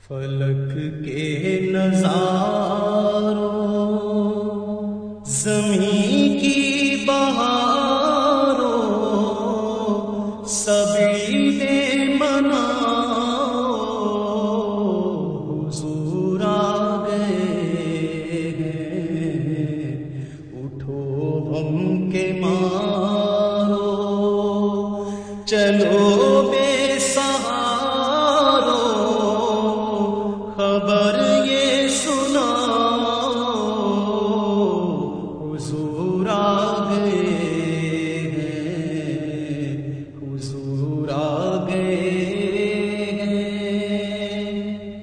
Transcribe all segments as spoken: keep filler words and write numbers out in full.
فلک کے نظاروں زمین کی بہاروں سبھی نے مناؤ حضور آ گئے ہیں، اٹھو ہم کے مارو چلو بے سہارو خبر یہ سنا حضور آ گئے ہیں، حضور آ گئے ہیں۔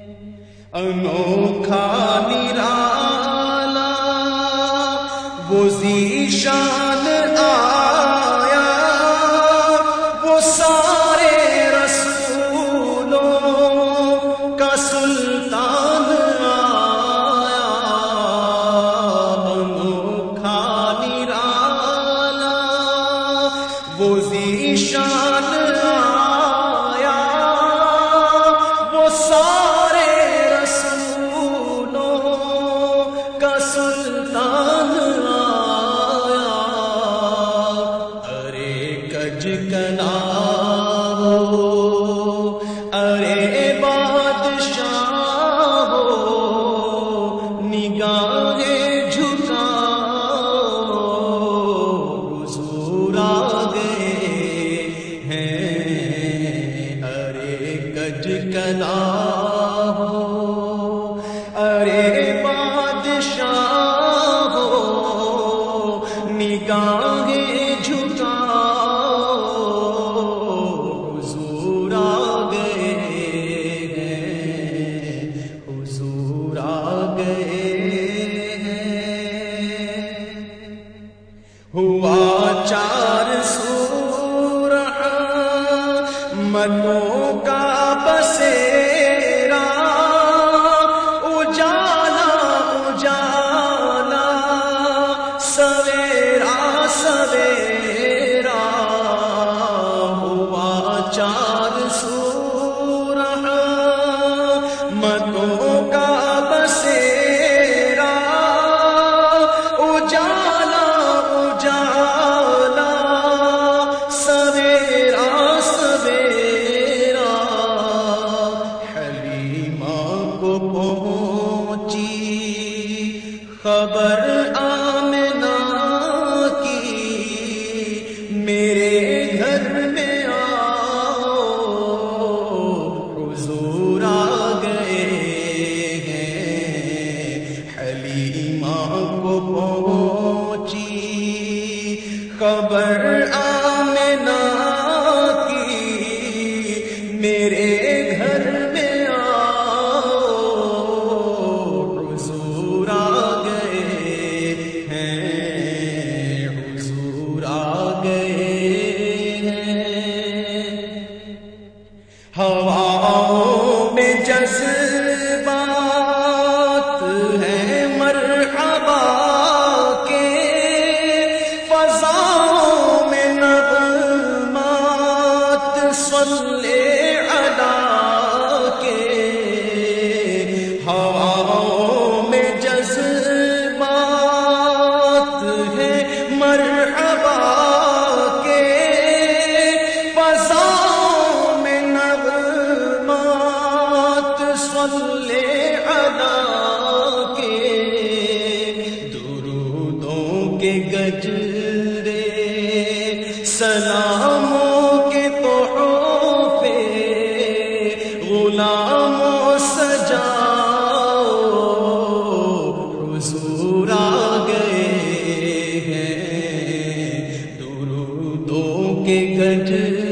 انوکھا نرالا وہ ذیشان آیا، وہ سارے رسولوں کا سلطان آیا۔ انوکھا نرالا وہ ذیشان آیا، وہ سارے رسولوں کا سلطان آیا۔ ارے کج کنا ہو، ارے بادشاہ ہو، نگاہیں جھکاؤ حضور آ گئے ہیں۔ ارے کج کنا ہو، ارے بادشاہ ہو، نگاہیں جھکاؤ حضور آ گئے ہیں، حضور آ گئے ہیں۔ ہوا چار سو رحمتوں کا بسیرا، اجالا اجالا سویرا سویرا۔ ہوا چار سو رحمتوں کا بسیرا، اجالا اجالا سویرا سویرا۔ حلیمہ کو پہنچی خبر آمنہ کی، میرے گھر میں آؤ حضور آ گئے ہیں۔ حلیمہ کو پہنچی خبر آمنہ کی، میرے گھر میں آؤ حضور آ گئے ہیں، حضور آ گئے ہیں۔ ہواؤں میں جذبات ہیں مرحبا کے، فضاؤں میں نغمات صلی علی کے۔ ہواؤں میں جذبات ہیں مرحبا کے، فضاؤں میں نغمات صلی علی کے۔ درودوں کے گجرے سلاموں کے تحفے غلاموں سجاؤ حضور آ گئے ہیں۔ درودوں کے گجرے